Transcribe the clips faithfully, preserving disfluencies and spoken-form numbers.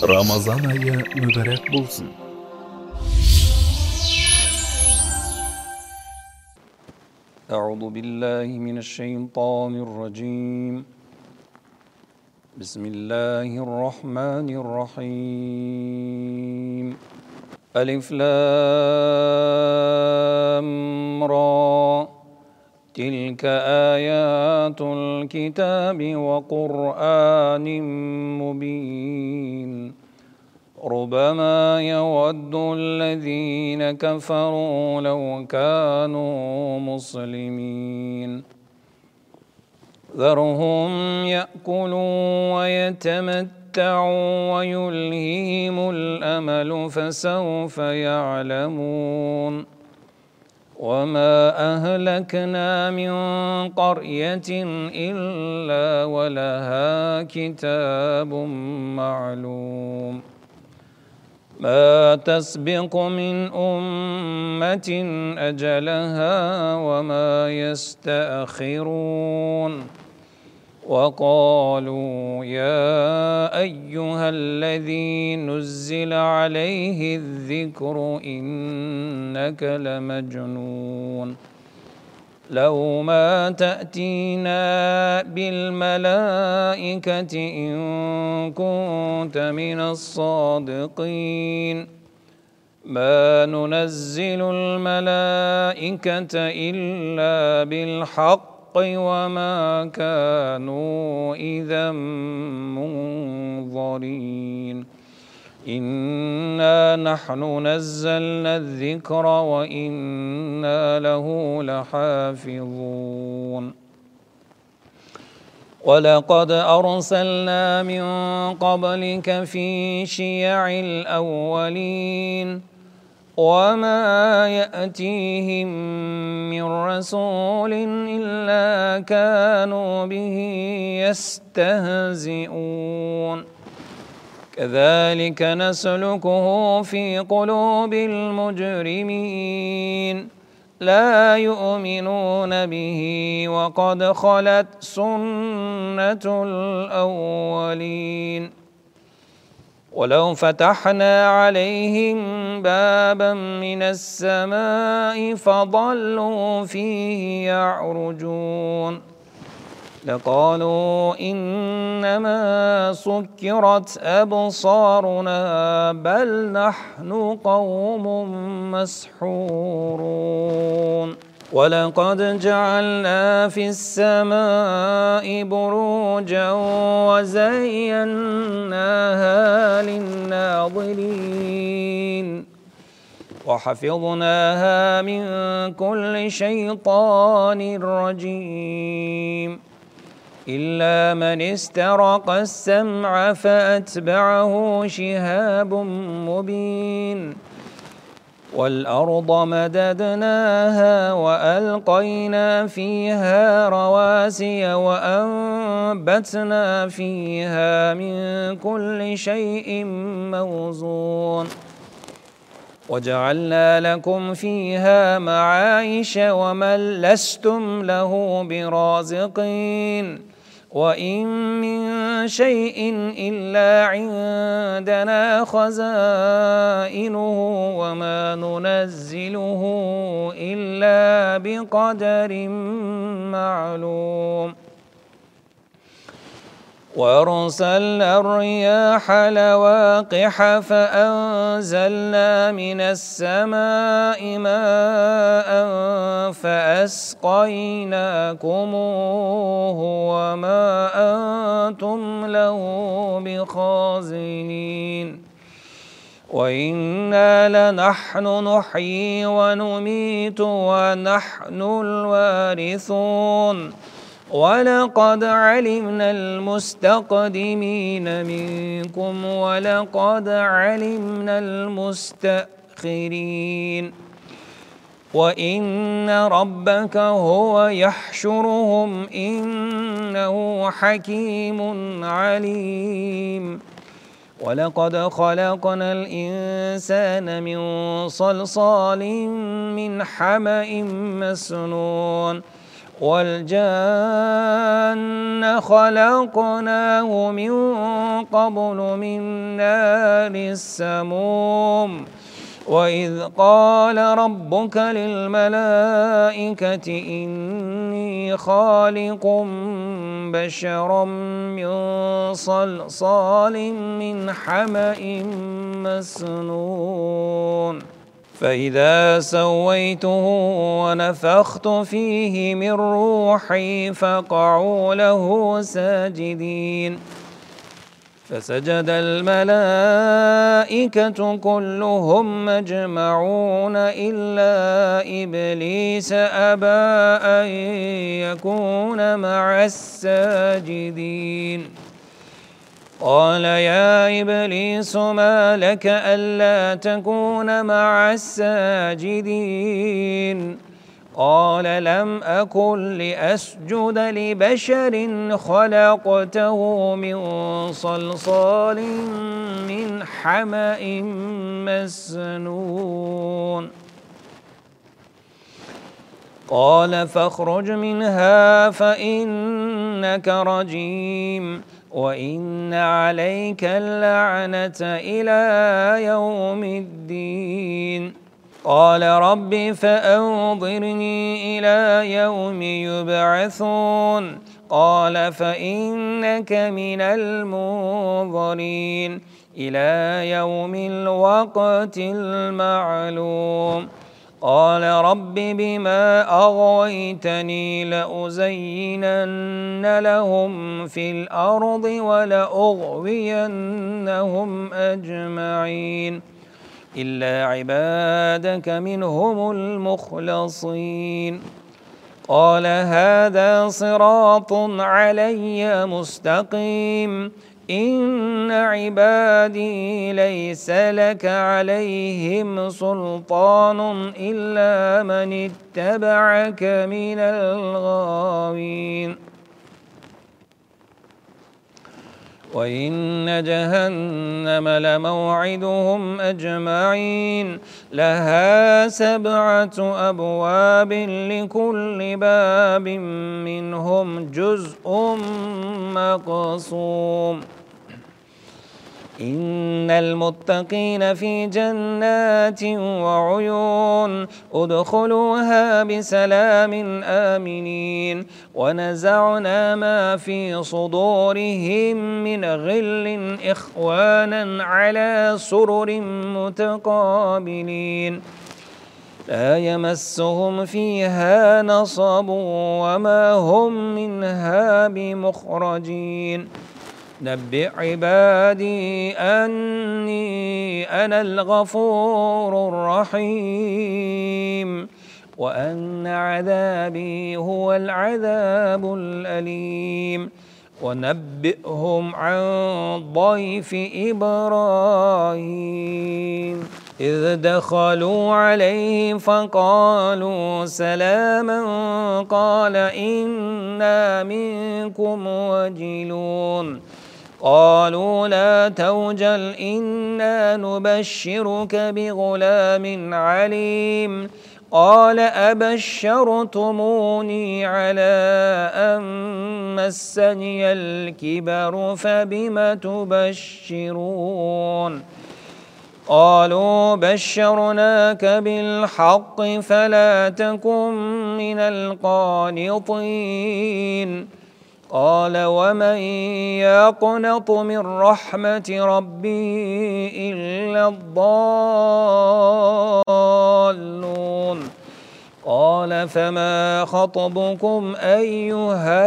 Ramazan ayı mübarek bulsun. Euzu billahi mineşşeytanirracim. Bismillahirrahmanirrahim. Elif lam ra. Tilka ayatul kitabi ve Kur'anin mubin. ربما يود الذين كفروا لو كانوا مسلمين ذرهم يأكلوا ويتمتعوا ويلههم الأمل فسوف يعلمون وما أهلكنا من قرية إلا ولها كتاب معلوم ما تسبق من أمة أجلها وما يستأخرون وقالوا يا أيها الذي نزل عليه الذكر إنك لمجنون لو ما تأتينا بالملائكة إن كنت من الصادقين ما ننزل الملائكة إلا بالحق وما كانوا إذا منظرين إنا نحن نزلنا الذكر وإنا له لحافظون ولقد أرسلنا من قبلك في شيع الأولين وما يأتيهم من رسول إلا كانوا به يستهزئون كذلك نسلكه في قلوب المجرمين لا يؤمنون به وقد خلت سنة الأولين ولو فتحنا عليهم بابا من السماء فظلوا فيه يعرجون لقالوا إنما سكرت أبصارنا بل نحن قوم مسحورون ولقد جعلنا في السماء بروجا وزيناها للناظرين وحفظناها من كل شيطان رجيم إلا من استرق السمع فأتبعه شهاب مبين والأرض مددناها وألقينا فيها رواسي وأنبتنا فيها من كل شيء موزون وجعلنا لكم فيها معايش ومن لستم له برازقين وإن من شيء إلا عندنا خزائنه وما ننزله إلا بقدر معلوم وأرسلنا الرياح لواقح فأنزلنا من السماء ماء فأسقيناكموه وما أنتم له بخازنين وإنا لنحن نحيي ونميت ونحن الوارثون ولقد علمنا المستقدمين منكم ولقد علمنا المستأخرين وإن ربك هو يحشرهم إنه حكيم عليم ولقد خلقنا الإنسان من صلصال من حمأ مسنون والجان خلقناه من قبل من نار السموم وإذ قال ربك للملائكة إني خالق بشرا من صلصال من حمأ مسنون فإذا سويته ونفخت فيه من روحي فقعوا له ساجدين فسجد الملائكة كلهم أجمعون إلا إبليس أبى أن يكون مع الساجدين قال يا إبليس ما لك ألا تكون مع الساجدين قال لم أكن لأسجد لبشر خلقته من صلصال من حمأ مسنون قال فاخرج منها فإنك رجيم وإن عليك اللعنة إلى يوم الدين قال رب فأنظرني إلى يوم يبعثون قال فإنك من المنظرين إلى يوم الوقت المعلوم قال رب بما أغويتني لأزينن لهم في الأرض ولأغوينهم أجمعين إلا عبادك منهم المخلصين قال هذا صراط علي مستقيم إن عبادي ليس لك عليهم سلطان إلا من اتبعك من الغاوين وإن جهنم لموعدهم أجمعين لها سبعة أبواب لكل باب منهم جزء مقسوم إن المتقين في جنات وعيون ادخلوها بسلام آمنين ونزعنا ما في صدورهم من غل إخوانا على سرر متقابلين لا يمسهم فيها نصب وما هم منها بمخرجين نبئ عبادي أني أنا الغفور الرحيم وأن عذابي هو العذاب الأليم ونبئهم عن ضيف إبراهيم إذ دخلوا عليه فقالوا سلاما قال إنا منكم وجلون قالوا لا توجل إنا نبشرك بغلام عليم قال أبشرتموني على أن مسني الكبر فبم تبشرون قالوا بشرناك بالحق فلا تكن من القانطين قال ومن يقنط من رحمة ربه إلا الضالون قال فما خطبكم أيها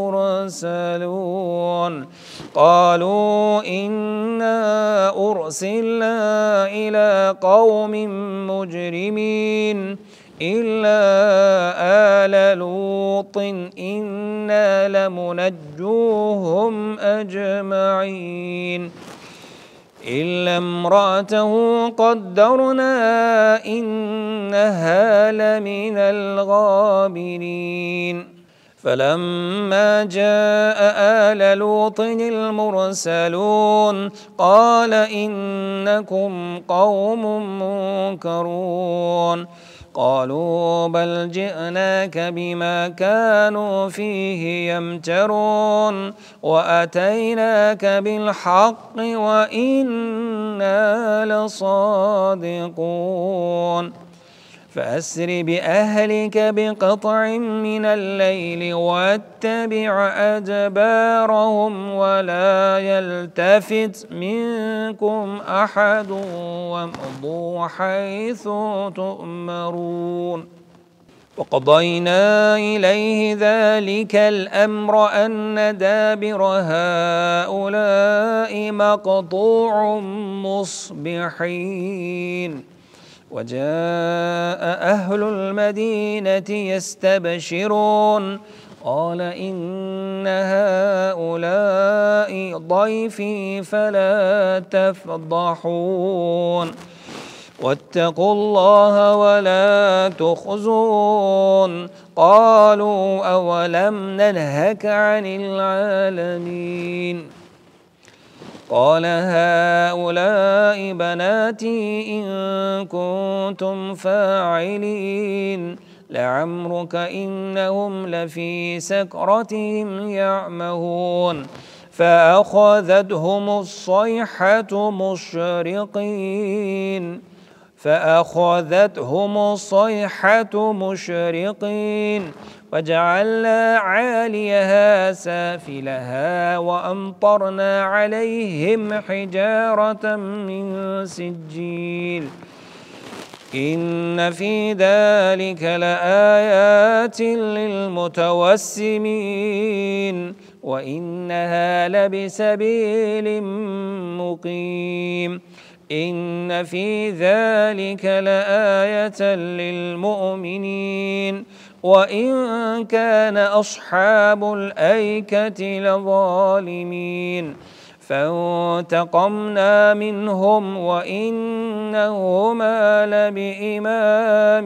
المرسلون قالوا إنا أرسلنا إلى قوم مجرمين إلا آل لوط إنا لمنجوهم أجمعين إلا امرأته قدرنا إنها لمن الغابرين فلما جاء آل لوط المرسلون قال إنكم قوم منكرون قالوا بل جئناك بما كانوا فيه يمترون وأتيناك بالحق وإنا لصادقون فأسر بأهلك بقطع من الليل واتبع أدبارهم ولا يلتفت منكم أحد وامضوا حيث تؤمرون وقضينا إليه ذلك الأمر أن دابر هؤلاء مقطوع مصبحين وجاء أهل المدينة يستبشرون قال إن هؤلاء ضيفي فلا تفضحون واتقوا الله ولا تخزون قالوا أولم ننهك عن العالمين قال هؤلاء بناتي إن كنتم فاعلين لعمرك إنهم لفي سكرتهم يعمهون فأخذتهم الصيحة مشرقين فأخذتهم الصيحة مشرقين وجعلنا عاليها سافلها وأمطرنا عليهم حجارة من سجيل إن في ذلك لآيات للمتوسمين وإنها لبسبيل مقيم إن في ذلك لآية للمؤمنين وإن كان أصحاب الأيكة لظالمين فانتقمنا منهم وإنهما لبإمام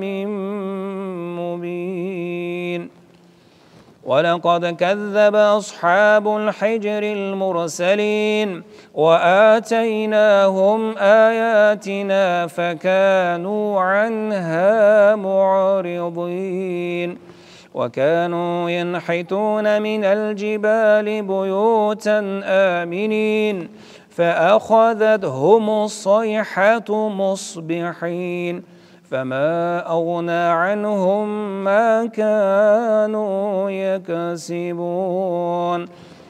مبين ولقد كذب أصحاب الحجر المرسلين وآتيناهم آياتنا فكانوا عنها معرضين وكانوا ينحتون من الجبال بيوتا آمنين فأخذتهم الصيحة مصبحين فما أغنى عنهم ما كانوا يكسبون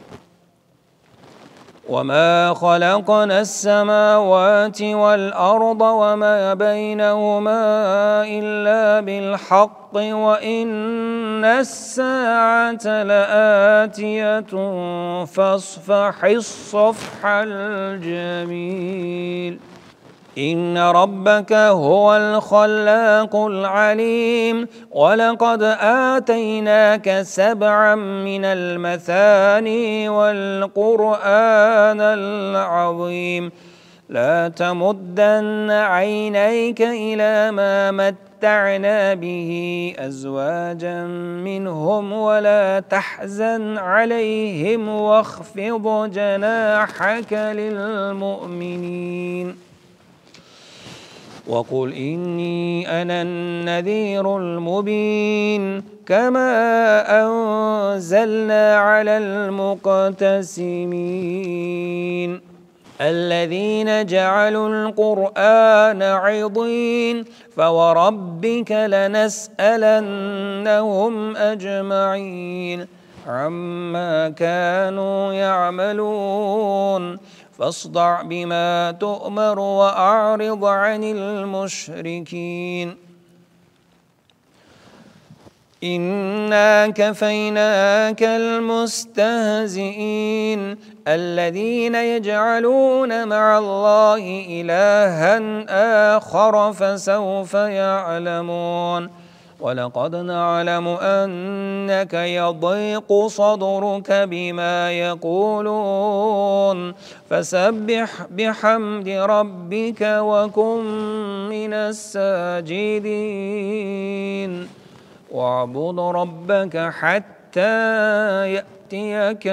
وما خلقنا السماوات والأرض وما بينهما إلا بالحق وإن الساعة لآتية فاصفح الصفح الجميل إن ربك هو الخلاق العليم ولقد آتيناك سبعا من المثاني والقرآن العظيم لا تمدن عينيك إلى ما متعنا به أزواجا منهم ولا تحزن عليهم واخفض جناحك للمؤمنين وقل إني أنا النذير المبين كما أنزلنا على المقتسمين الذين جعلوا القرآن عضين فوربك لنسألنهم أجمعين عما كانوا يعملون فاصدع بما تؤمر وأعرض عن المشركين إنا كفيناك المستهزئين الذين يجعلون مع الله إلها آخر فسوف يعلمون ولقد نعلم أنك يضيق صدرك بما يقولون فسبح بحمد ربك وكن من الساجدين واعبد ربك حتى يأتيك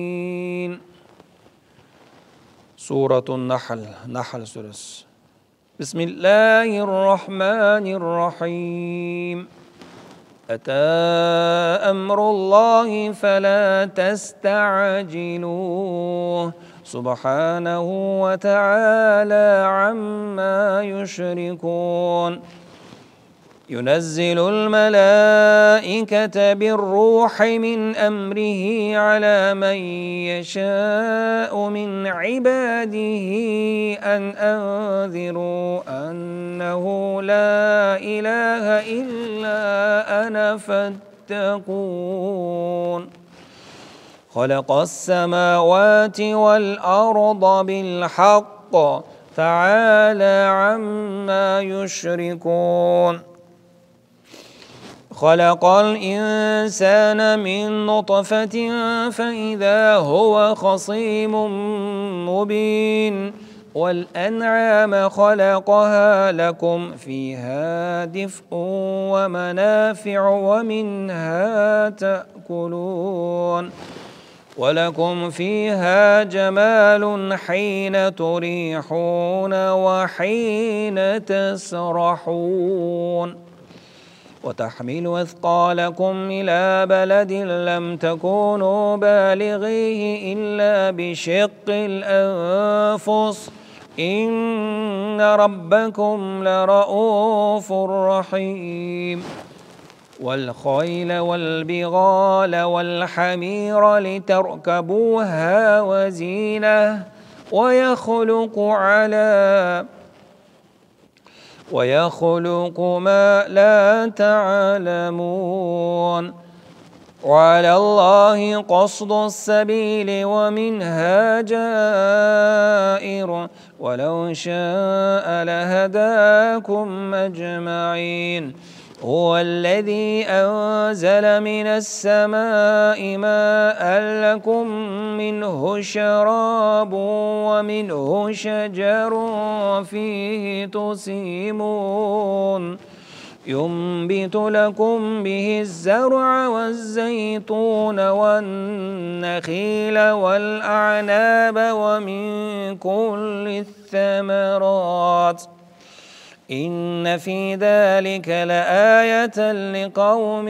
اليقين. سورة النحل. نحل سورة بسم الله الرحمن الرحيم أتى أمر الله فلا تستعجلوه سبحانه وتعالى عما يشركون ينزل الملائكة بالروح من أمره على من يشاء من عباده أن أنذروا أنه لا إله إلا أنا فاتقون خلق السماوات والأرض بالحق تعالى عما يشركون خلق الإنسان من نطفة فإذا هو خصيم مبين والأنعام خلقها لكم فيها دفء ومنافع ومنها تأكلون ولكم فيها جمال حين تريحون وحين تسرحون وتحمل أثقالكم إلى بلد لم تكونوا بالغيه إلا بشق الأنفس إن ربكم لرؤوف رحيم والخيل والبغال والحمير لتركبوها وزينة ويخلق على ويخلق ما لا تعلمون وعلى الله قصد السبيل ومنها جائر ولو شاء لهداكم أجمعين هو الذي أنزل من السماء ماء لكم منه شراب ومنه شجر فيه تسيمون ينبت لكم به الزرع والزيتون والنخيل والأعناب ومن كل الثمرات إن في ذلك لآية لقوم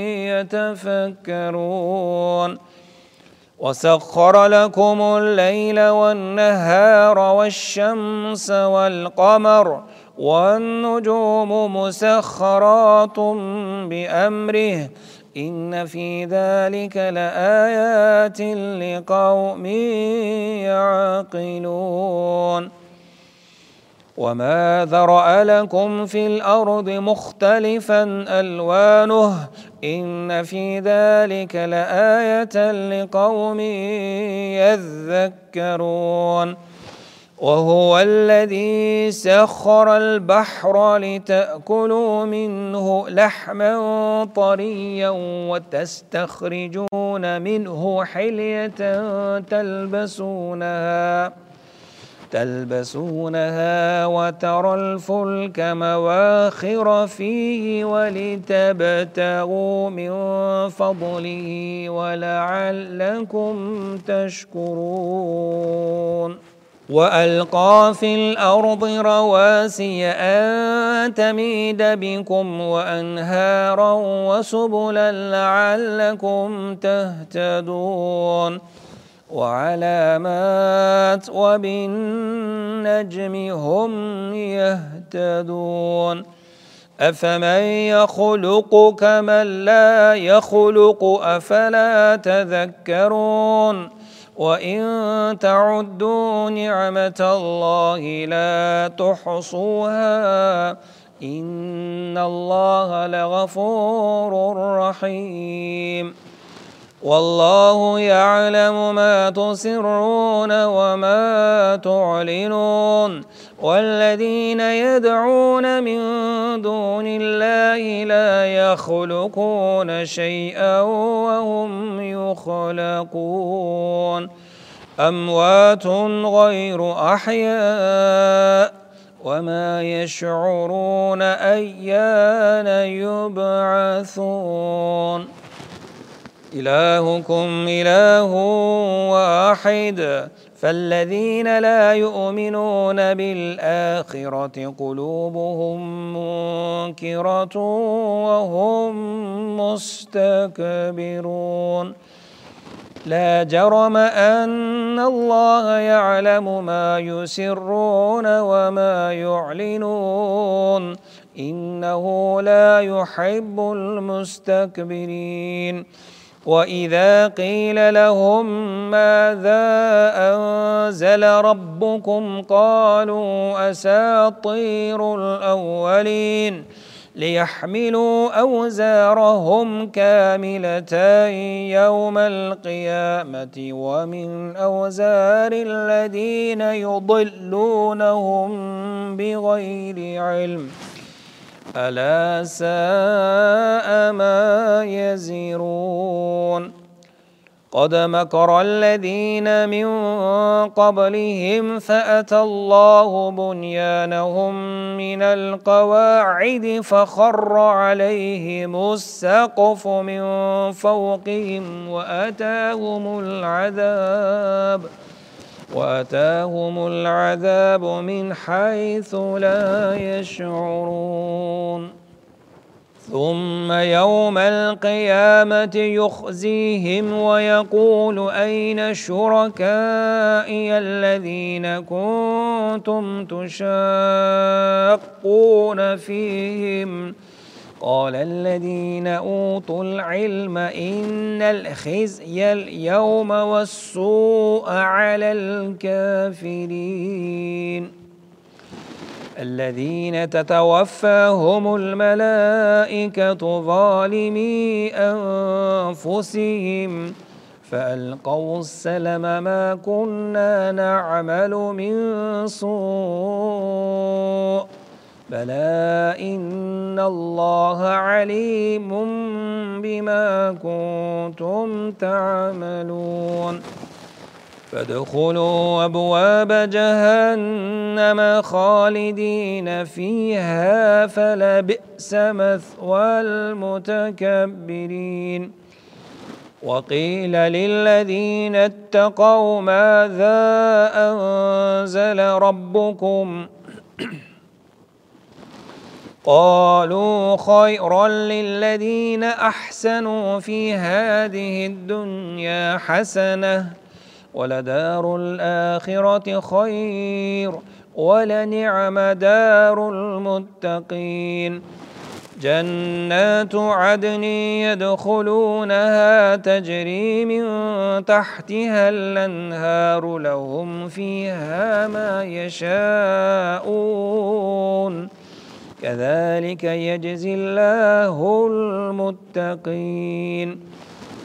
يتفكرون وسخر لكم الليل والنهار والشمس والقمر والنجوم مسخرات بأمره إن في ذلك لآيات لقوم يعقلون وما ذرأ لكم في الأرض مختلفا ألوانه إن في ذلك لآية لقوم يذكرون وهو الذي سخر البحر لتأكلوا منه لحما طريا وتستخرجون منه حلية تلبسونها تلبسونها وترى الفلك مواخر فيه ولتبتغوا من فضله ولعلكم تشكرون وألقى في الأرض رواسي أن تميد بكم وأنهارا وسبلا لعلكم تهتدون وعلامات وبالنجم هم يهتدون أفمن يخلق كمن لا يخلق أفلا تذكرون وإن تعدوا نعمة الله لا تحصوها إن الله لغفور رحيم والله يعلم ما تسرون وما تعلنون والذين يدعون من دون الله لا يخلقون شيئا وهم يخلقون أموات غير أحياء وما يشعرون أيان يبعثون إلهكم إله واحد فالذين لا يؤمنون بالآخرة قلوبهم منكرة وهم مستكبرون لا جرم أن الله يعلم ما يسرون وما يعلنون إنه لا يحب المستكبرين وإذا قيل لهم ماذا أنزل ربكم قالوا أساطير الأولين ليحملوا أوزارهم كاملة يوم القيامة ومن أوزار الذين يضلونهم بغير علم ألا ساء ما يزرون قد مكر الذين من قبلهم فأتى الله بنيانهم من القواعد فخر عليهم السقف من فوقهم وأتاهم العذاب وأتاهم العذاب من حيث لا يشعرون ثم يوم القيامة يخزيهم ويقول أين شركائي الذين كنتم تشاقون فيهم قال الذين أوتوا العلم إن الخزي اليوم والسوء على الكافرين الذين تتوفاهم الملائكة ظالمي أنفسهم فألقوا السلم ما كنا نعمل من سوء بلى إن الله عليم بما كنتم تعملون فادخلوا أبواب جهنم خالدين فيها فلبئس مثوى المتكبرين وقيل للذين اتقوا ماذا أنزل ربكم قالوا خيرا للذين أحسنوا في هذه الدنيا حسنة ولدار الآخرة خير ولنعم دار المتقين جنات عدن يدخلونها تجري من تحتها الأنهار لهم فيها ما يشاءون كذلك يجزي الله المتقين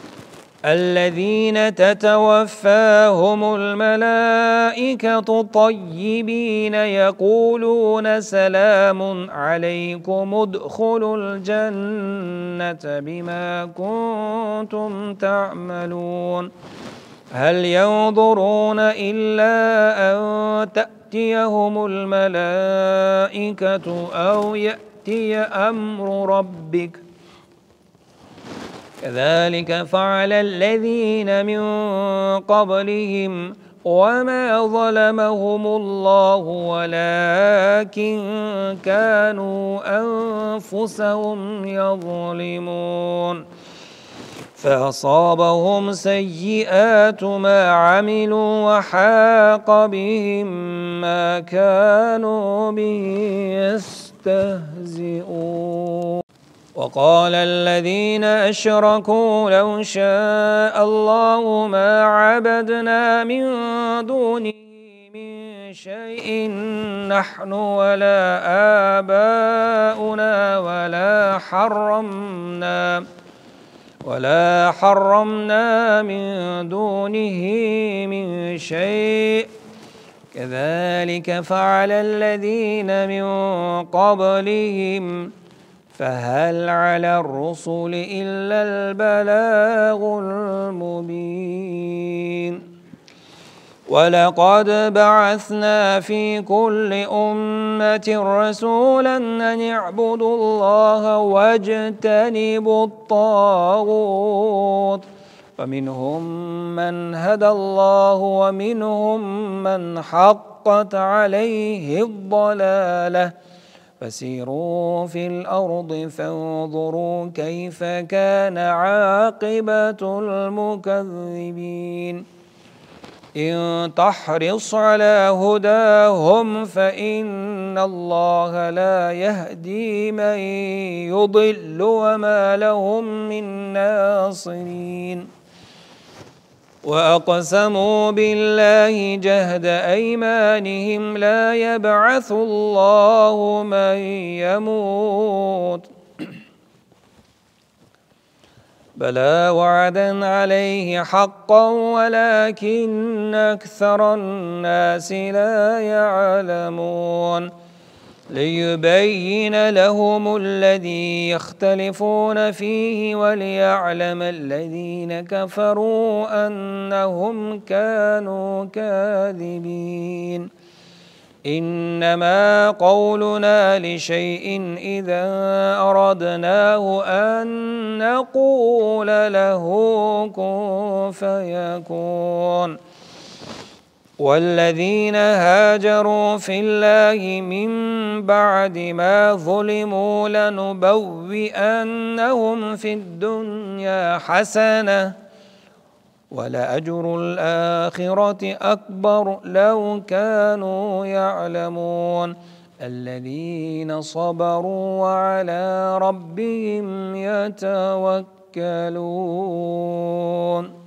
الذين تتوفاهم الملائكة طيبين يقولون سلام عليكم ادخلوا الجنة بما كنتم تعملون هل ينظرون إلا أن تأتيهم الملائكة أو يأتي أمر ربك كذلك فعل الذين من قبلهم وما ظلمهم الله ولكن كانوا أنفسهم يظلمون فأصابهم سيئات ما عملوا وحاق بهم ما كانوا به يستهزئون وقال الذين أشركوا لو شاء الله ما عبدنا من دونه من شيء نحن ولا آباؤنا ولا حرمنا ولا حرمنا من دونه من شيء كذلك فعل الذين من قبلهم فهل على الرسل إلا البلاغ المبين ولقد بعثنا في كل أمة رسولا أن اعبدوا الله واجتنبوا الطاغوت ومنهم من هدى الله ومنهم من حقت عليه الضلالة فسيروا في الأرض فانظروا كيف كان عاقبة المكذبين إن تحرص على هداهم فإن الله لا يهدي من يضل وما لهم من ناصرين وأقسموا بالله جهد أيمانهم لا يبعث الله من يموت بلى وعدا عليه حقا ولكن أكثر الناس لا يعلمون ليبين لهم الذي يختلفون فيه وليعلم الذين كفروا أنهم كانوا كاذبين إنما قولنا لشيء إذا أردناه أن نقول له كن فيكون والذين هاجروا في الله من بعد ما ظلموا لنبوئنهم في الدنيا حسنة ولأجر الآخرة أكبر لو كانوا يعلمون الذين صبروا وعلى ربهم يتوكلون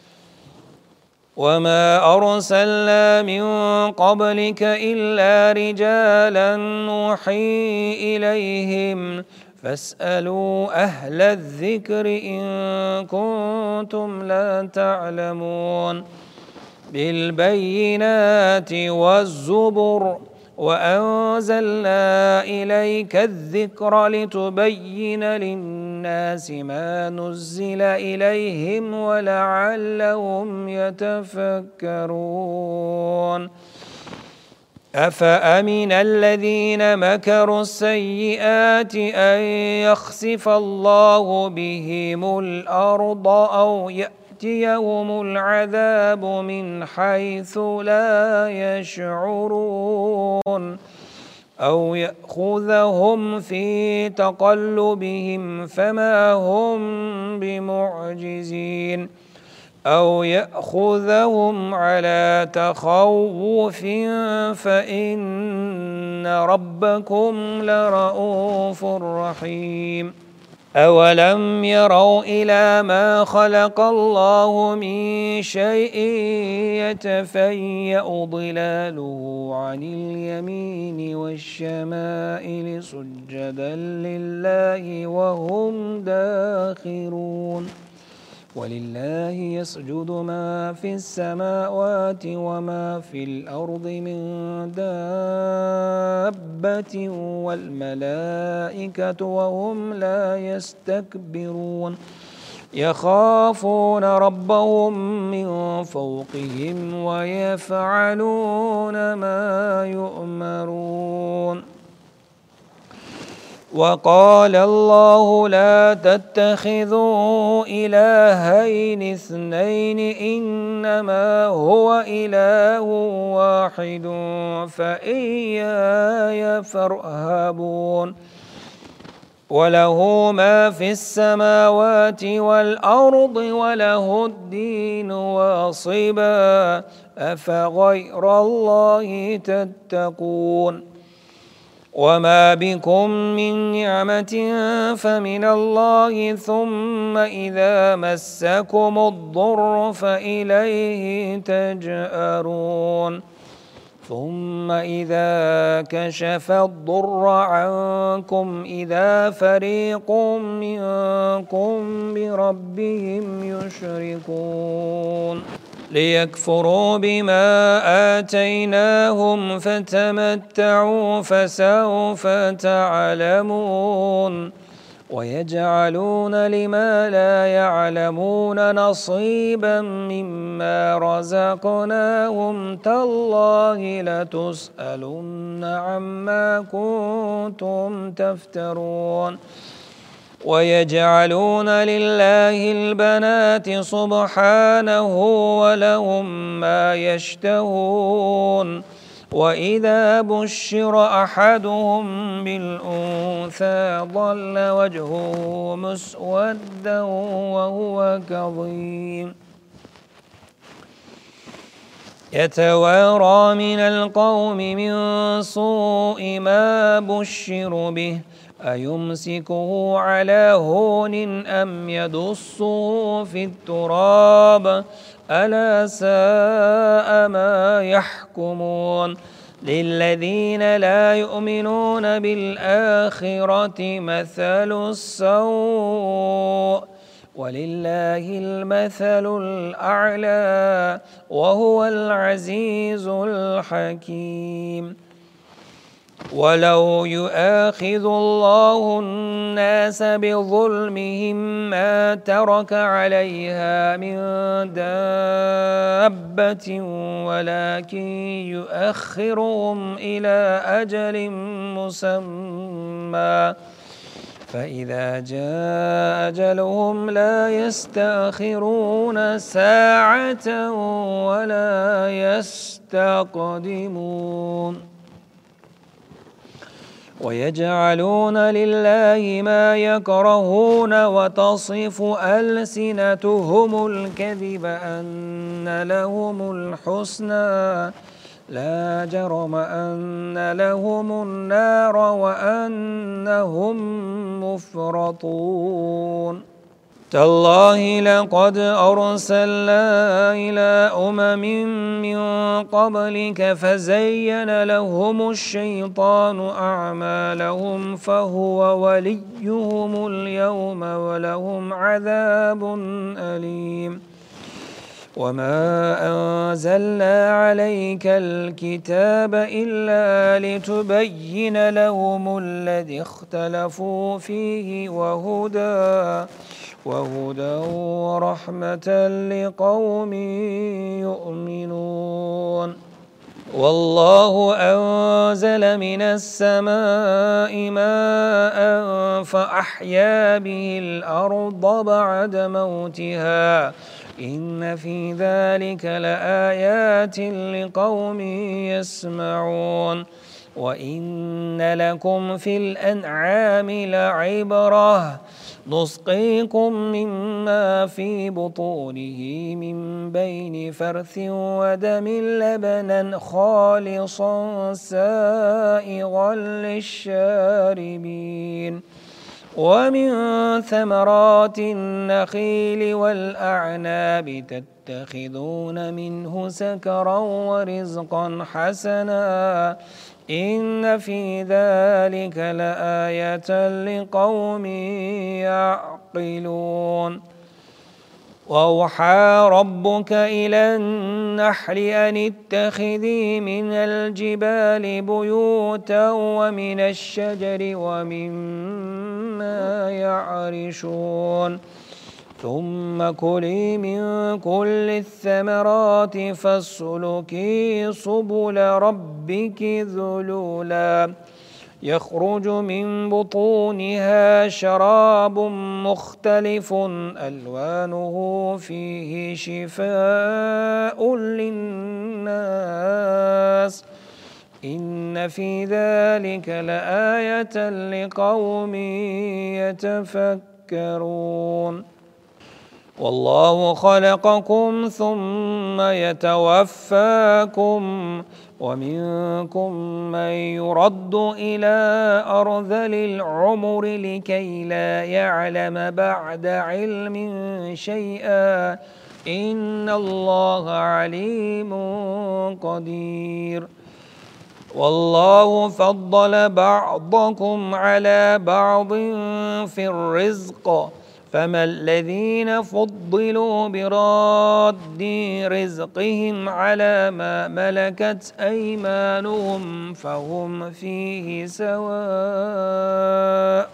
وما أرسلنا من قبلك إلا رجالا نوحي إليهم فاسألوا أهل الذكر إن كنتم لا تعلمون بالبينات والزبر وأنزلنا إليك الذكر لتبين للناس ما نزل إليهم ولعلهم يتفكرون أفأمن الذين مكروا السيئات أن يخسف الله بهم الأرض أو يأتيهم العذاب من حيث لا يشعرون أو يأخذهم في تقلبهم فما هم بمعجزين أو يأخذهم على تخوف فإن ربكم لرؤوف رحيم أولم يروا إلى ما خلق الله من شيء يتفيأ ظلاله عن اليمين والشمائل سجدا لله وهم داخرون ولله يسجد ما في السماوات وما في الأرض من دابة والملائكة وهم لا يستكبرون يخافون ربهم من فوقهم ويفعلون ما يؤمرون وقال الله لا تتخذوا إلهين اثنين إنما هو إله واحد فإياي فارهبون وله ما في السماوات والأرض وله الدين واصبا أفغير الله تتقون وما بكم من نعمة فمن الله ثم إذا مسكم الضر فإليه تجأرون ثم إذا كشف الضر عنكم إذا فريق منكم بربهم يشركون ليكفروا بما آتيناهم فتمتعوا فسوف تعلمون ويجعلون لما لا يعلمون نصيبا مما رزقناهم تالله لتسألن عما كنتم تفترون ويجعلون لله البنات سبحانه ولهم ما يشتهون وإذا بشر أحدهم بالأنثى ظل وجهه مسودا وهو كظيم يتوارى من القوم من سوء ما بشر به أيمسكه على هون أم يدسه في التراب ألا ساء ما يحكمون للذين لا يؤمنون بالآخرة مثل السوء ولله المثل الأعلى وهو العزيز الحكيم ولو يؤاخذ الله الناس بظلمهم ما ترك عليها من دابة ولكن يؤخرهم إلى أجل مسمى فإذا جاء أجلهم لا يستأخرون ساعة ولا يستقدمون ويجعلون لله ما يكرهون وتصف ألسنتهم الكذب أن لهم الحسنى لا جرم أن لهم النار وأنهم مفرطون تالله لقد أرسلنا إلى أمم من قبلك فزين لهم الشيطان أعمالهم فهو وليهم اليوم ولهم عذاب أليم وما أنزلنا عليك الكتاب إلا لتبين لهم الذي اختلفوا فيه وهدى وهدى ورحمة لقوم يؤمنون والله أنزل من السماء ماء فأحيا به الأرض بعد موتها إن في ذلك لآيات لقوم يسمعون وإن لكم في الأنعام لعبرة نسقيكم مما في بطونه من بين فرث ودم لبنا خالصا سائغا للشاربين ومن ثمرات النخيل والأعناب تتخذون منه سكرا ورزقا حسنا إن في ذلك لآية لقوم يعقلون وأوحى ربك إلى النحل أن اتخذي من الجبال بيوتا ومن الشجر ومما يعرشون ثم كلي من كل الثمرات فاسلكي سبل ربك ذلولا يخرج من بطونها شراب مختلف ألوانه فيه شفاء للناس إن في ذلك لآية لقوم يتفكرون والله خلقكم ثم يتوفاكم ومنكم من يرد إلى أرذل العمر لكي لا يعلم بعد علم شيئا إن الله عليم قدير والله فضل بعضكم على بعض في الرزق فما الذين فضلوا براد رزقهم على ما ملكت أيمانهم فهم فيه سواء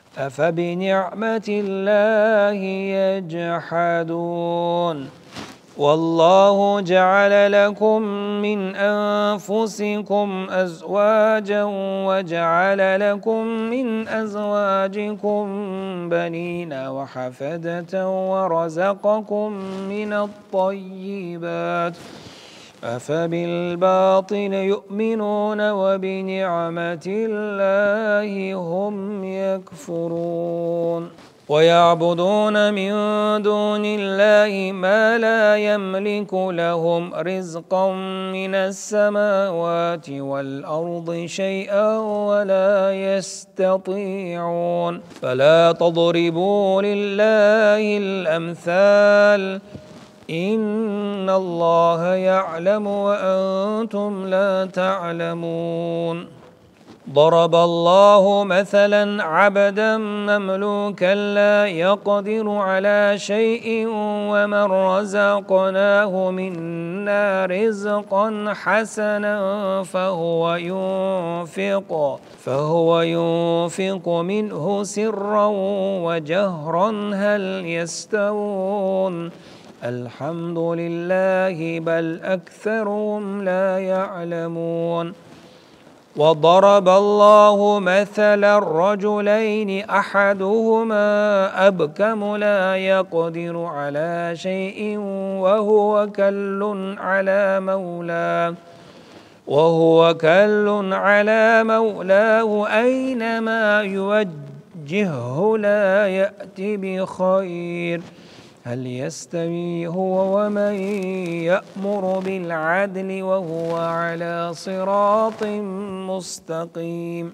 أفبنعمة الله يجحدون والله جعل لكم من أنفسكم أزواجا وجعل لكم من أزواجكم بنين وحفدة ورزقكم من الطيبات أفبالباطل يؤمنون وبنعمة الله هم يكفرون ويعبدون من دون الله ما لا يملك لهم رزقا من السماوات والأرض شيئا ولا يستطيعون فلا تضربوا لله الأمثال إن الله يعلم وأنتم لا تعلمون ضرب الله مثلا عبدا مملوكا لا يقدر على شيء ومن رزقناه منا رزقا حسنا فهو ينفق فهو ينفق منه سرا وجهرا هل يستوون الحمد لله بل أكثرهم لا يعلمون وضرب الله مثلا رجلين أحدهما أبكم لا يقدر على شيء وهو كل على مولاه وهو كل على مولاه أينما يوجهه لا يأتي بخير هل يستوي هو ومن يأمر بالعدل وهو على صراط مستقيم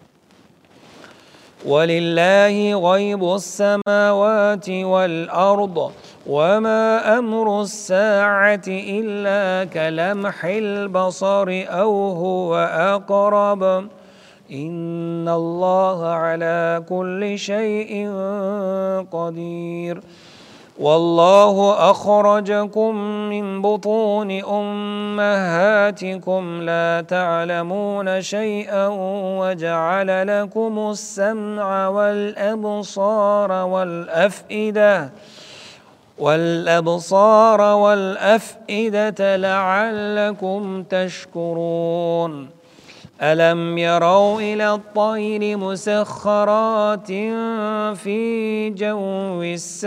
ولله غيب السماوات والأرض وما أمر الساعة إلا كلمح البصر أو هو أقرب إن الله على كل شيء قدير والله أخرجكم من بطون أمهاتكم لا تعلمون شيئا وجعل لكم السمع والأبصار والأفئدة والأبصار والأفئدة لعلكم تشكرون ألم يروا إلى الطير مسخرات في جو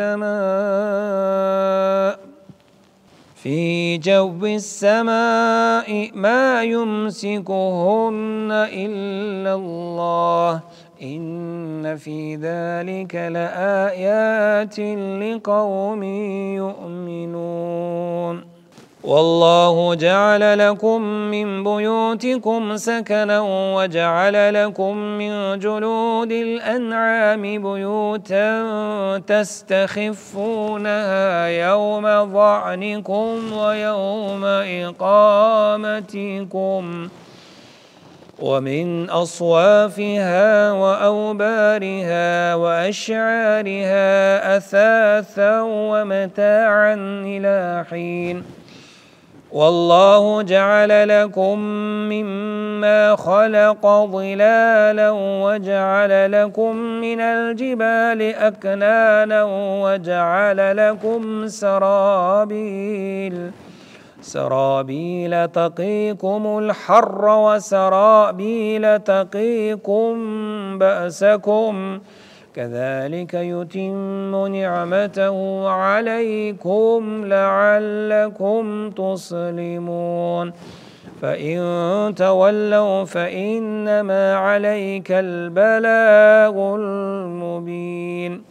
السماء في جو السماء ما يمسكهن إلا الله إن في ذلك لآيات لقوم يؤمنون والله جعل لكم من بيوتكم سكنا وجعل لكم من جلود الأنعام بيوتا تستخفونها يوم ظعنكم ويوم إقامتكم ومن أصوافها وأوبارها وأشعارها أثاثا ومتاعا إلى حين والله جعل لكم مما خلق ظلالا وجعل لكم من الجبال أكنانا وجعل لكم سرابيل سرابيل تقيكم الحر وسرابيل تقيكم بأسكم كذلك يتم نعمته عليكم لعلكم تسلمون فإن تولوا فإنما عليك البلاغ المبين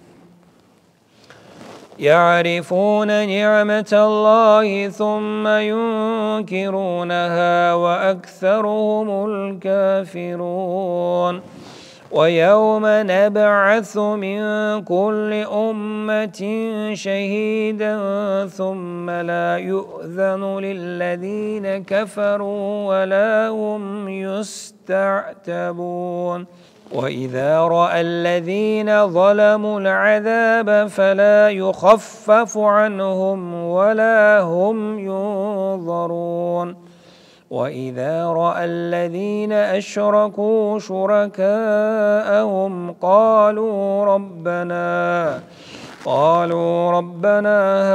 يعرفون نعمة الله ثم ينكرونها وأكثرهم الكافرون ويوم نبعث من كل أمة شهيدا ثم لا يؤذن للذين كفروا ولا هم يستعتبون وإذا رأى الذين ظلموا العذاب فلا يخفف عنهم ولا هم ينظرون وإذا رأى الذين أشركوا شركاءهم قالوا ربنا قالوا ربنا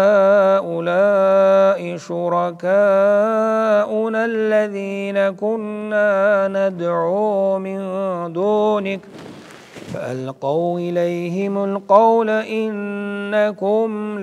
هؤلاء شركاؤنا الذين كنا ندعو من دونك فألقوا إليهم القول إنكم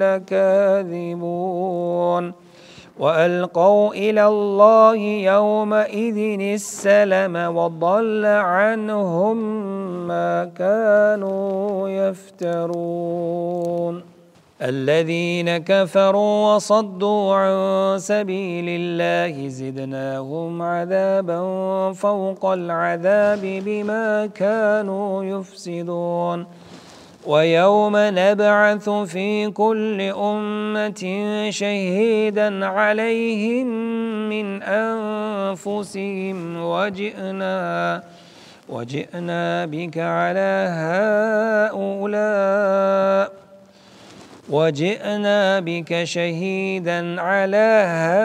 لكاذبون وألقوا إلى الله يومئذ السلم وضل عنهم ما كانوا يفترون الذين كفروا وصدوا عن سبيل الله زدناهم عذابا فوق العذاب بما كانوا يفسدون ويوم نبعث في كل أمة شهيدا عليهم من أنفسهم وجئنا وجئنا بك على هؤلاء وجئنا بك شهيدا على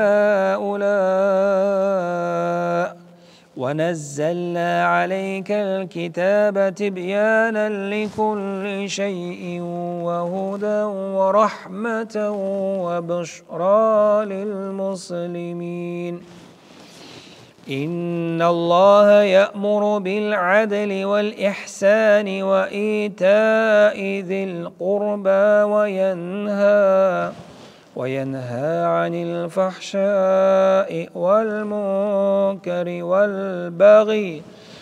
هؤلاء ونزلنا عليك الكتاب تبيانا لكل شيء وهدى ورحمة وبشرى للمسلمين إن الله يأمر بالعدل والإحسان وإيتاء ذي القربى وينهى وينهى عن الفحشاء والمنكر والبغي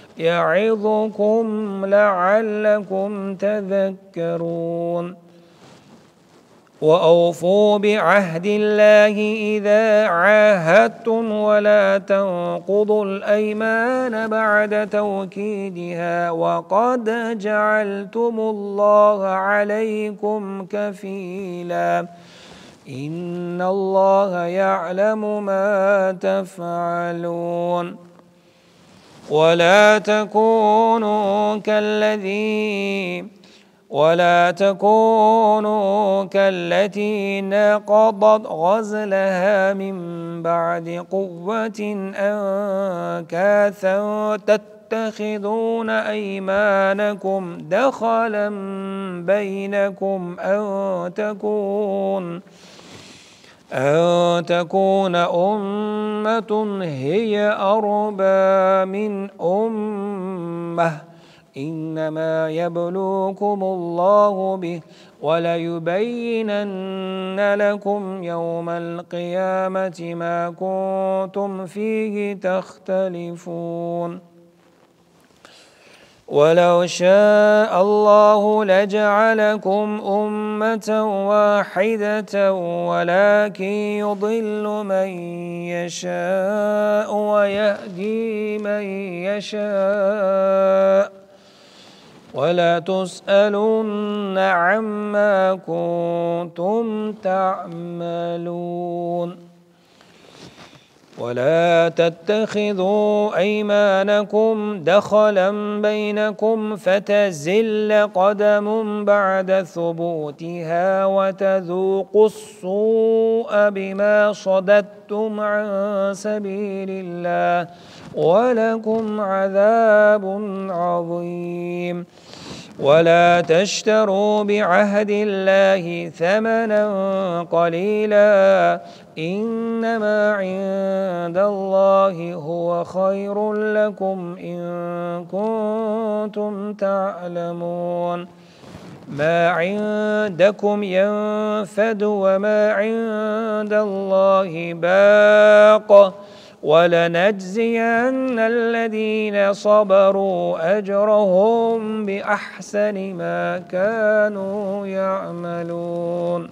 يعظكم لعلكم تذكرون وأوفوا بعهد الله إذا عاهدتم ولا تنقضوا الأيمان بعد توكيدها وقد جعلتم الله عليكم كفيلا إن الله يعلم ما تفعلون ولا تكونوا كالذي ولا تكونوا كالتي نقضت غزلها من بعد قوة أنكاثا تتخذون أيمانكم دخلا بينكم أن تكون أن تكون أمة هي أربى من أمة إنما يبلوكم الله به وليبينن لكم يوم القيامة ما كنتم فيه تختلفون ولو شاء الله لجعلكم أمة واحدة ولكن يضل من يشاء ويهدي من يشاء ولا تسألن عما كنتم تعملون ولا تتخذوا أيمانكم دخلا بينكم فتزل قدم بعد ثبوتها وتذوقوا السوء بما صددتم عن سبيل الله ولكم عذاب عظيم ولا تشتروا بعهد الله ثمنا قليلا إنما عند الله هو خير لكم إن كنتم تعلمون ما عندكم ينفد وما عند الله باق ولنجزين الذين صبروا أجرهم بأحسن ما كانوا يعملون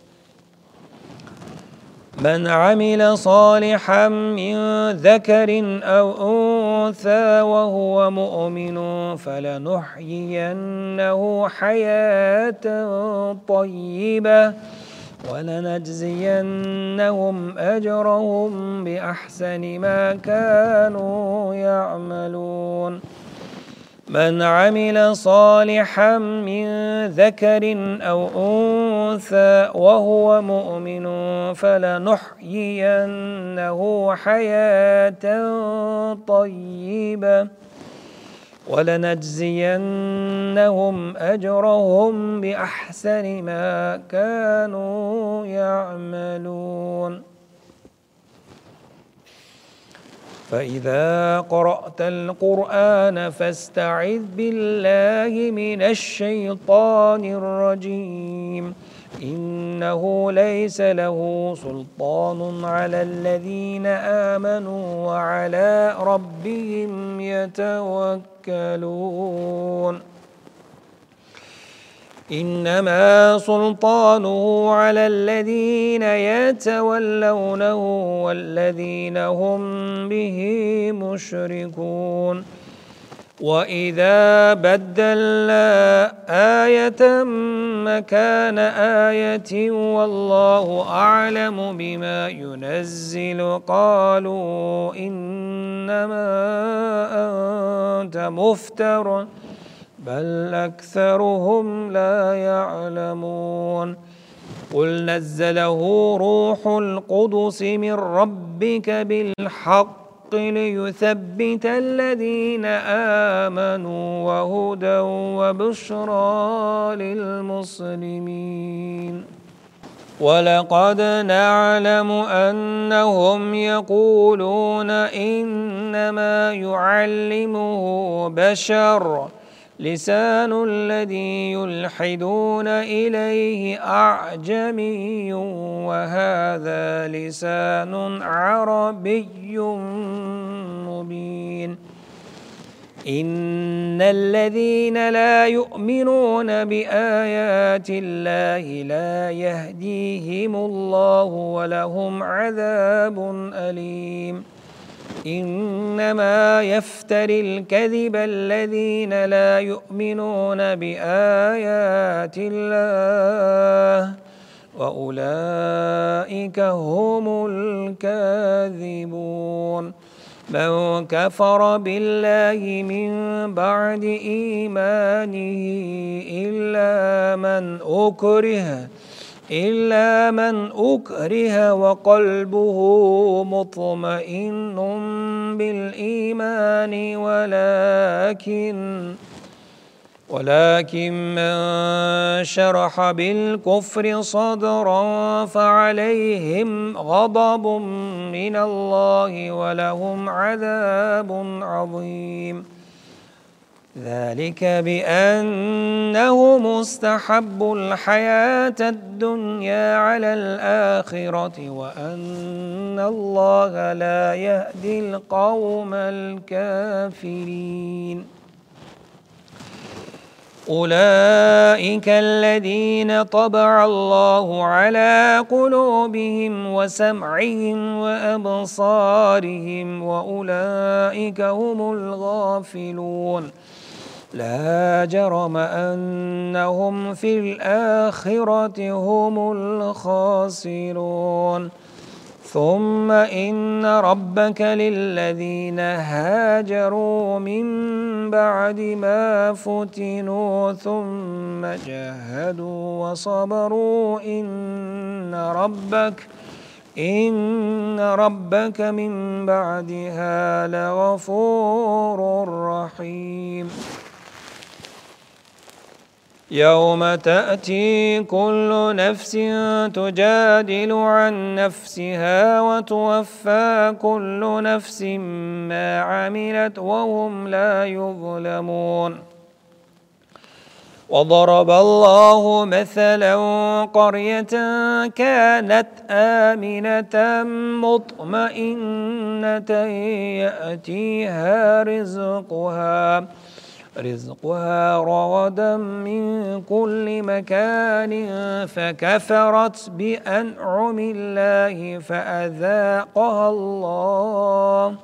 من عمل صالحا من ذكر أو أنثى وهو مؤمن فلنحيينه حياة طيبة ولنجزينهم أجرهم بأحسن ما كانوا يعملون من عمل صالحا من ذكر أو أنثى وهو مؤمن فلنحيينه حياة طيبة ولنجزينهم أجرهم بأحسن ما كانوا يعملون. فإذا قرأت القرآن فاستعذ بالله من الشيطان الرجيم إنه ليس له سلطان على الذين آمنوا وعلى ربهم يتوكلون. إنما سلطانه على الذين يتولونه والذين هم به مشركون. وإذا بدلنا آية مكان آية والله أعلم بما ينزل قالوا إنما أنت مفتر بل أكثرهم لا يعلمون. قل نزله روح القدس من ربك بالحق ليثبت الذين آمنوا وهدى وبشرى للمسلمين. ولقد نعلم أنهم يقولون إنما يعلمه بشر لسان الذي يلحدون إليه أعجمي وهذا لسان عربي مبين. إن الذين لا يؤمنون بآيات الله لا يهديهم الله ولهم عذاب أليم. إنما يفتري الكذب الذين لا يؤمنون بآيات الله وأولئك هم الكاذبون. من كفر بالله من بعد إيمانه إلا من أكره إلا من أكره وقلبه مطمئن بالإيمان ولكن ولكن من شرح بالكفر صدرا فعليهم غضب من الله ولهم عذاب عظيم. ذلك بأنهم استحبوا الحياة الدنيا على الآخرة وأن الله لا يهدي القوم الكافرين. أولئك الذين طبع الله على قلوبهم وسمعهم وأبصارهم وأولئك هم الغافلون. لا جرم أنهم في الآخرة هم الخاسرون. ثم إن ربك للذين هاجروا من بعد ما فتنوا ثم جاهدوا وصبروا إن ربك إن ربك من بعدها لغفور رحيم. يوم تأتي كل نفس تجادل عن نفسها وتوفى كل نفس ما عملت وهم لا يظلمون. وضرب الله مثلا قرية كانت آمنة مطمئنة يأتيها رزقها رزقها رغدا من كل مكان فكفرت بأنعم الله فأذاقها الله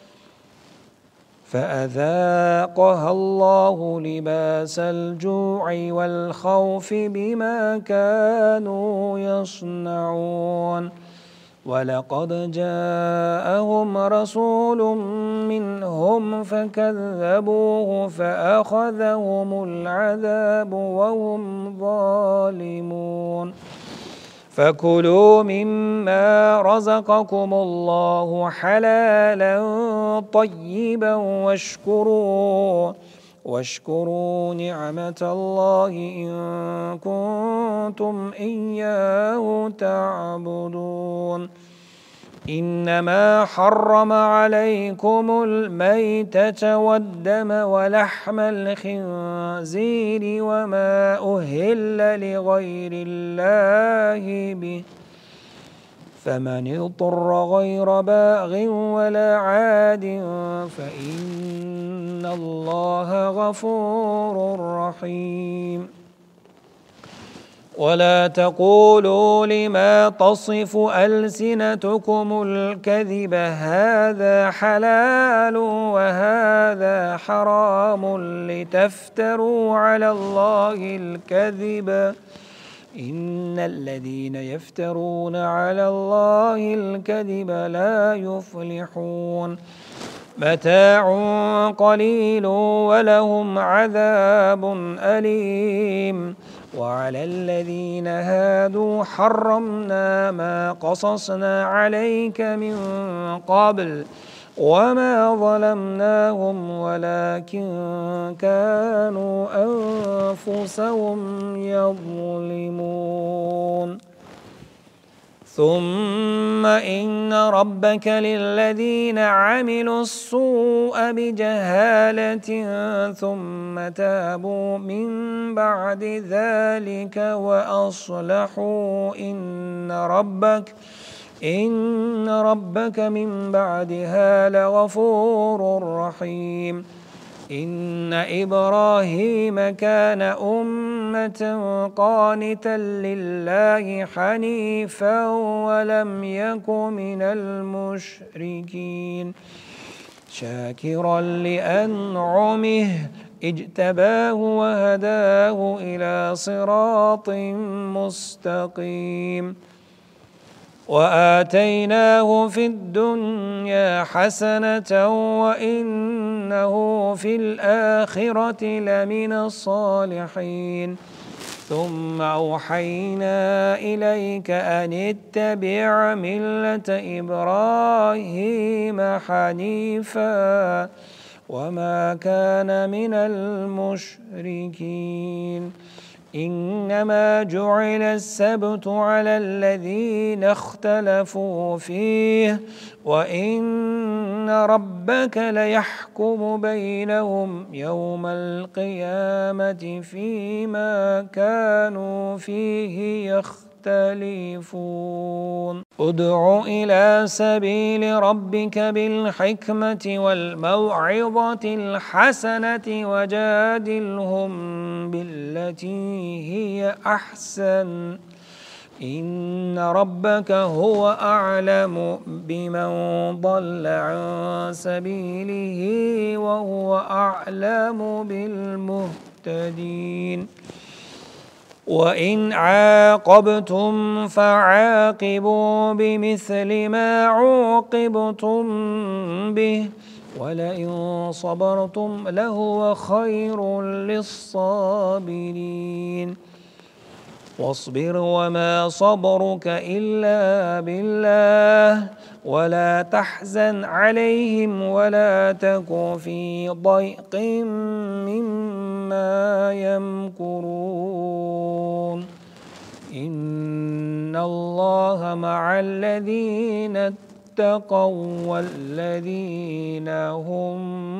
فأذاقها الله لباس الجوع والخوف بما كانوا يصنعون. ولقد جاءهم رسول منهم فكذبوه فأخذهم العذاب وهم ظالمون. فكلوا مما رزقكم الله حلالا طيبا واشكروا واشكروا نعمة الله إن كنتم إياه تعبدون إنما حرم عليكم الميتة والدم ولحم الخنزير وما أهل لغير الله به فمن اضطر غير باغ ولا عاد فإن الله غفور رحيم ولا تقولوا لما تصف ألسنتكم الكذب هذا حلال وهذا حرام لتفتروا على الله الكذب إن الذين يفترون على الله الكذب لا يفلحون متاع قليل ولهم عذاب أليم وعلى الذين هادوا حرمنا ما قصصنا عليك من قبل وما ظلمناهم ولكن كانوا أنفسهم يظلمون ثم إن ربك للذين عملوا السوء بجهالة ثم تابوا من بعد ذلك وأصلحوا إن ربك إن ربك من بعدها لغفور رحيم إن إبراهيم كان أمة قانتا لله حنيفا ولم يك من المشركين شاكرا لأنعمه اجتباه وهداه إلى صراط مستقيم وآتيناه في الدنيا حسنة وإنه في الآخرة لمن الصالحين ثم أوحينا إليك أن اتبع ملة إبراهيم حنيفا وما كان من المشركين إنما جعل السبت على الذين اختلفوا فيه وإن ربك ليحكم بينهم يوم القيامة فيما كانوا فيه يختلفون ادع إلى سبيل ربك بالحكمة والموعظة الحسنة وجادلهم بالتي هي أحسن إن ربك هو أعلم بمن ضل عن سبيله وهو أعلم بالمهتدين وإن عاقبتم فعاقبوا بمثل ما عوقبتم به ولئن صبرتم لهو خير للصابرين واصبر وما صبرك إلا بالله ولا تحزن عليهم ولا تك في ضيق مما يمكرون إن الله مع الذين اتقوا والذين هم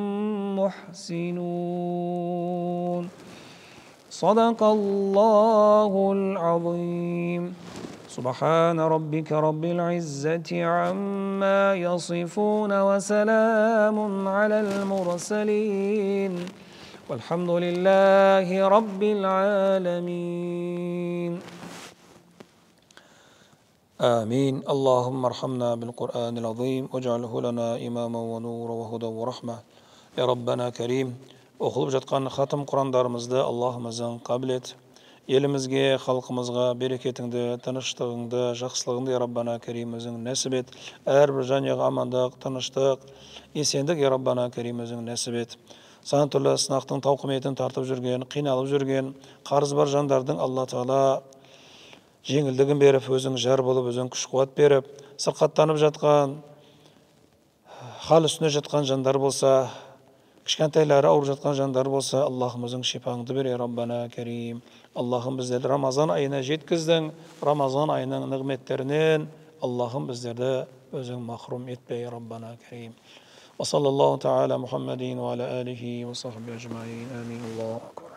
محسنون صدق الله العظيم سبحان ربك رب العزة عما يصفون وسلام على المرسلين والحمد لله رب العالمين آمين اللهم ارحمنا بالقرآن العظيم واجعله لنا إماما ونورا وهدى ورحمة يا ربنا كريم Оқылып жатқан хатым құрандарымызды Аллахым өзің қабыл ет. Елімізге, халқымызға берекетіңді, тыныштығыңды, жақсылығыңды я Раббана Карим өзің нәсіп ет. Әрбір жанұяға амандық, тыныштық, есендік я Раббана Карим өзің нәсіп ет. Сан түрлі сынақтың тауқыметін тартып жүрген, қиналып жүрген, қарыз бар жандардың Алла Тағала жеңілдігін беріп, өзің жар болып, өзің күш қуат беріп, сырқаттанып жатқан, хал үстіне жатқан жандар болса, кішкентайлары ауырып жатқан жандар болса, Аллахым өзің шипаңды бер, я Раббана Карим. Аллахым біздерді Рамазан айына жеткіздің, Рамазан айының нығметтерінен Аллахым біздерді өзің махрум етпе, я Раббана Карим. Wa sallallahu ta'ala Muhammadin wa ala alihi wa sahbihi ajma'in. Amin. Allahu akbar.